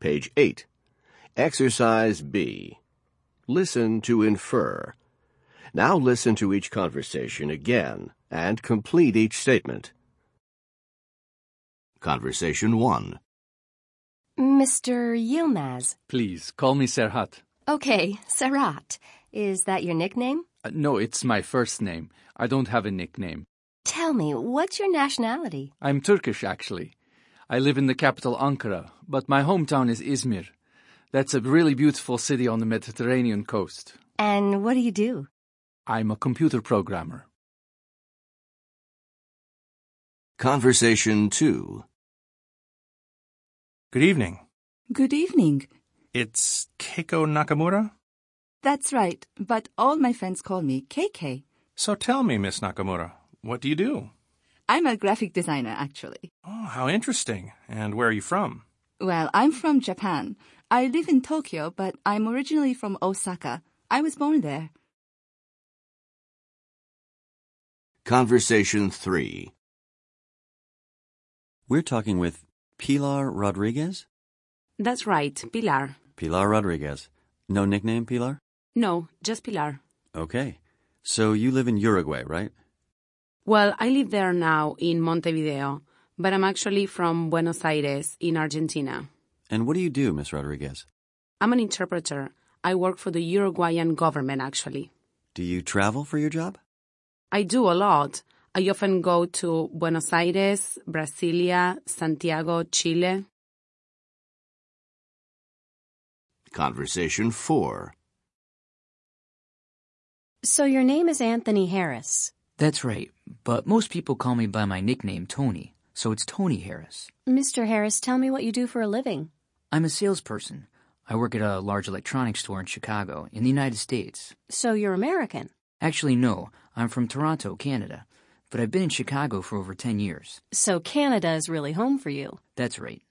Page 8. Exercise B. Listen to infer. Now listen to each conversation again and complete each statement. Conversation 1. Mr. Yilmaz. Please, call me Serhat. Okay, Serhat. Is that your nickname? No, it's my first name. I don't have a nickname. Tell me, what's your nationality? I'm Turkish, actually. I live in the capital, Ankara, but my hometown is Izmir. That's a really beautiful city on the Mediterranean coast. And what do you do? I'm a computer programmer. Conversation 2. Good evening. Good evening. It's Keiko Nakamura? That's right, but all my friends call me KK. So tell me, Miss Nakamura, what do you do? I'm a graphic designer, actually. Oh, how interesting. And where are you from? Well, I'm from Japan. I live in Tokyo, but I'm originally from Osaka. I was born there. Conversation 3. We're talking with Pilar Rodriguez? That's right, Pilar. Pilar Rodriguez. No nickname, Pilar? No, just Pilar. Okay. So you live in Uruguay, right? Well, I live there now in Montevideo, but I'm actually from Buenos Aires in Argentina. And what do you do, Miss Rodriguez? I'm an interpreter. I work for the Uruguayan government, actually. Do you travel for your job? I do a lot. I often go to Buenos Aires, Brasilia, Santiago, Chile. Conversation 4. So your name is Anthony Harris. That's right, but most people call me by my nickname, Tony, so it's Tony Harris. Mr. Harris, tell me what you do for a living. I'm a salesperson. I work at a large electronics store in Chicago, in the United States. So you're American? Actually, no. I'm from Toronto, Canada, but I've been in Chicago for over 10 years. So Canada is really home for you. That's right.